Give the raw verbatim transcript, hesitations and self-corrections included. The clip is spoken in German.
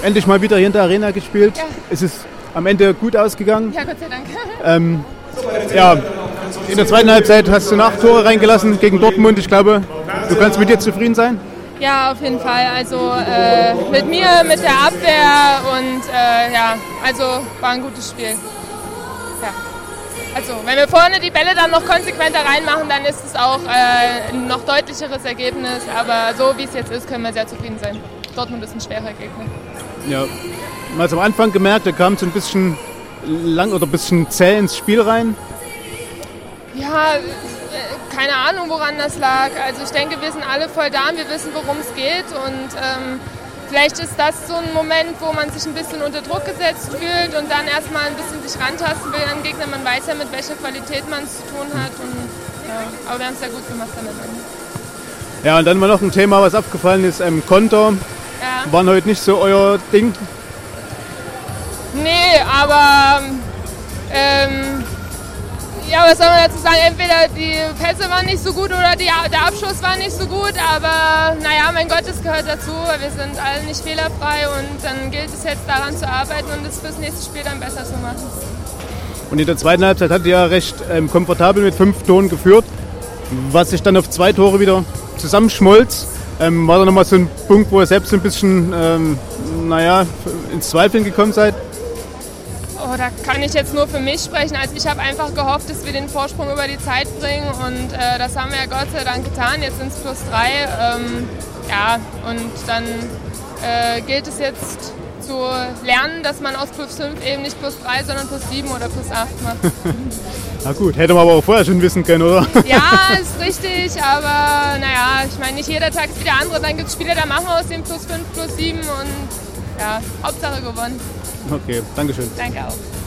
endlich mal wieder hier in der Arena gespielt. Ja. Es ist am Ende gut ausgegangen. Ja, Gott sei Dank. Ähm, ja, in der zweiten Halbzeit hast du acht Tore reingelassen gegen Dortmund. Ich glaube, du kannst mit dir zufrieden sein? Ja, auf jeden Fall. Also äh, mit mir, mit der Abwehr und äh, ja, also war ein gutes Spiel. Ja. Also wenn wir vorne die Bälle dann noch konsequenter reinmachen, dann ist es auch äh, ein noch deutlicheres Ergebnis. Aber so wie es jetzt ist, können wir sehr zufrieden sein. Dortmund ist ein schwerer Gegner. Ja, man hat es am Anfang gemerkt, da kam so ein bisschen lang oder ein bisschen zäh ins Spiel rein. Ja, keine Ahnung, woran das lag. Also ich denke, wir sind alle voll da und wir wissen, worum es geht. Und ähm, vielleicht ist das so ein Moment, wo man sich ein bisschen unter Druck gesetzt fühlt und dann erstmal ein bisschen sich rantasten will an den Gegner. Man weiß ja, mit welcher Qualität man es zu tun hat. Und, ja, aber wir haben es ja gut gemacht damit. Ja, und dann mal noch ein Thema, was aufgefallen ist, ähm, Konter. Ja. Waren heute nicht so euer Ding? Nee, aber ähm, ja, was soll man dazu sagen? Entweder die Pässe waren nicht so gut oder die, der Abschluss war nicht so gut, aber naja, mein Gott, das gehört dazu. Wir sind alle nicht fehlerfrei und dann gilt es jetzt daran zu arbeiten und es fürs nächste Spiel dann besser zu machen. Und in der zweiten Halbzeit hat ihr ja recht ähm, komfortabel mit fünf Toren geführt, was sich dann auf zwei Tore wieder zusammenschmolz. Ähm, war da nochmal so ein Punkt, wo ihr selbst ein bisschen ähm, naja, ins Zweifeln gekommen seid? Oh, da kann ich jetzt nur für mich sprechen. Also ich habe einfach gehofft, dass wir den Vorsprung über die Zeit bringen und äh, das haben wir ja Gott sei Dank getan. Jetzt sind es plus drei. Ähm, ja, und dann äh, gilt es jetzt zu lernen, dass man aus plus fünf eben nicht plus drei, sondern plus sieben oder plus acht macht. Na gut, hätte man aber auch vorher schon wissen können, oder? Ja, ist richtig, aber naja, ich meine, nicht jeder Tag ist wie der andere. Dann gibt es Spiele, da machen wir aus dem plus fünf, plus sieben und ja, Hauptsache gewonnen. Okay, danke schön. Danke auch.